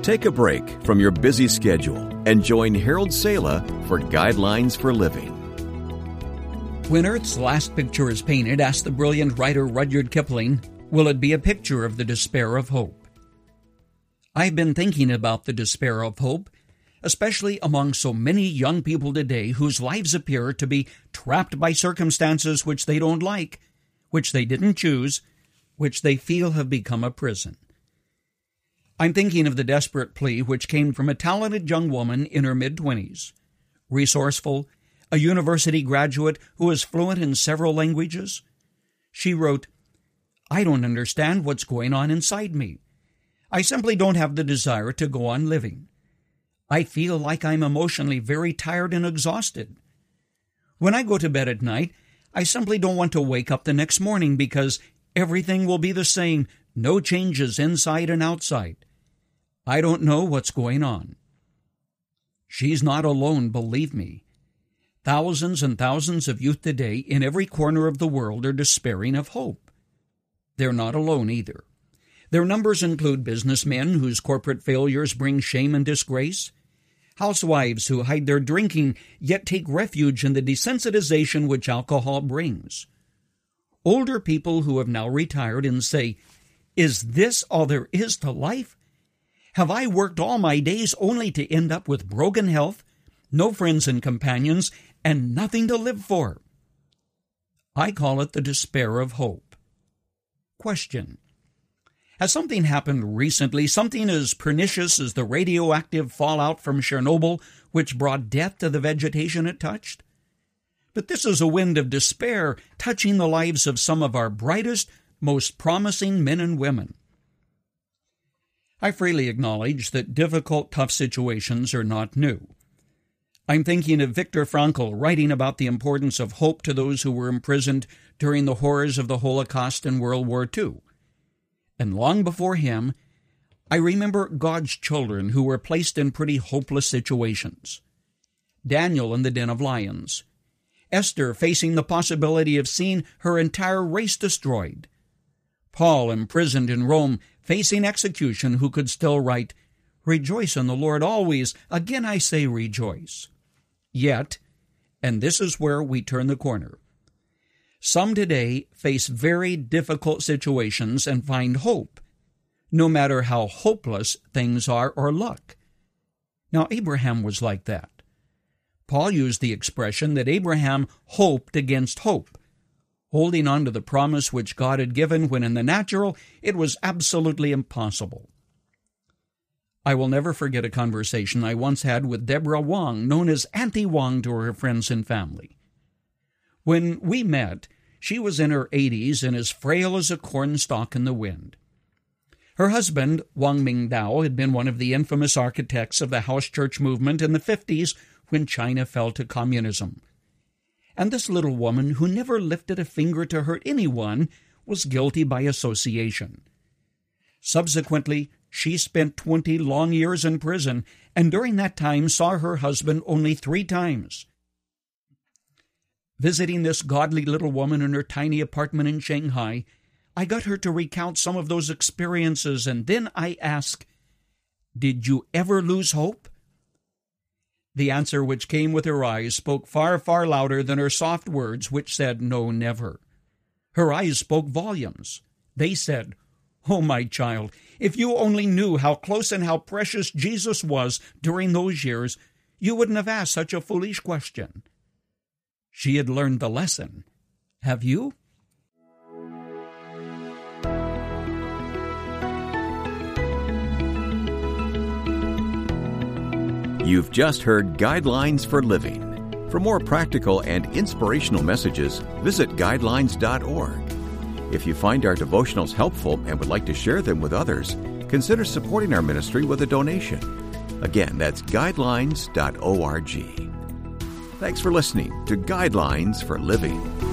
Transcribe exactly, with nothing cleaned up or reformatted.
Take a break from your busy schedule and join Harold Sala for Guidelines for Living. When Earth's last picture is painted, asked the brilliant writer Rudyard Kipling, will it be a picture of the despair of hope? I've been thinking about the despair of hope, especially among so many young people today whose lives appear to be trapped by circumstances which they don't like, which they didn't choose, which they feel have become a prison. I'm thinking of the desperate plea which came from a talented young woman in her mid-twenties, resourceful, a university graduate who is fluent in several languages. She wrote, "I don't understand what's going on inside me. I simply don't have the desire to go on living. I feel like I'm emotionally very tired and exhausted. When I go to bed at night, I simply don't want to wake up the next morning because everything will be the same, no changes inside and outside. I don't know what's going on." She's not alone, believe me. Thousands and thousands of youth today in every corner of the world are despairing of hope. They're not alone either. Their numbers include businessmen whose corporate failures bring shame and disgrace, housewives who hide their drinking yet take refuge in the desensitization which alcohol brings, older people who have now retired and say, "Is this all there is to life? Have I worked all my days only to end up with broken health, no friends and companions, and nothing to live for?" I call it the despair of hope. Question: has something happened recently, something as pernicious as the radioactive fallout from Chernobyl, which brought death to the vegetation it touched? But this is a wind of despair touching the lives of some of our brightest, most promising men and women. I freely acknowledge that difficult, tough situations are not new. I'm thinking of Viktor Frankl writing about the importance of hope to those who were imprisoned during the horrors of the Holocaust and World War Two. And long before him, I remember God's children who were placed in pretty hopeless situations. Daniel in the den of lions, Esther facing the possibility of seeing her entire race destroyed, Paul imprisoned in Rome facing execution who could still write, "Rejoice in the Lord always, again I say rejoice." Yet, and this is where we turn the corner, some today face very difficult situations and find hope, no matter how hopeless things are or look. Now, Abraham was like that. Paul used the expression that Abraham hoped against hope, holding on to the promise which God had given when in the natural it was absolutely impossible. I will never forget a conversation I once had with Deborah Wong, known as Auntie Wong to her friends and family. When we met, she was in her eighties and as frail as a cornstalk in the wind. Her husband, Wang Mingdao, had been one of the infamous architects of the house church movement in the fifties when China fell to communism. And this little woman, who never lifted a finger to hurt anyone, was guilty by association. Subsequently, she spent twenty long years in prison, and during that time saw her husband only three times. Visiting this godly little woman in her tiny apartment in Shanghai, I got her to recount some of those experiences, and then I asked, "Did you ever lose hope?" The answer which came with her eyes spoke far, far louder than her soft words, which said, "No, never." Her eyes spoke volumes. They said, "Oh, my child, if you only knew how close and how precious Jesus was during those years, you wouldn't have asked such a foolish question." She had learned the lesson. Have you? You've just heard Guidelines for Living. For more practical and inspirational messages, visit guidelines dot org. If you find our devotionals helpful and would like to share them with others, consider supporting our ministry with a donation. Again, that's guidelines dot org. Thanks for listening to Guidelines for Living.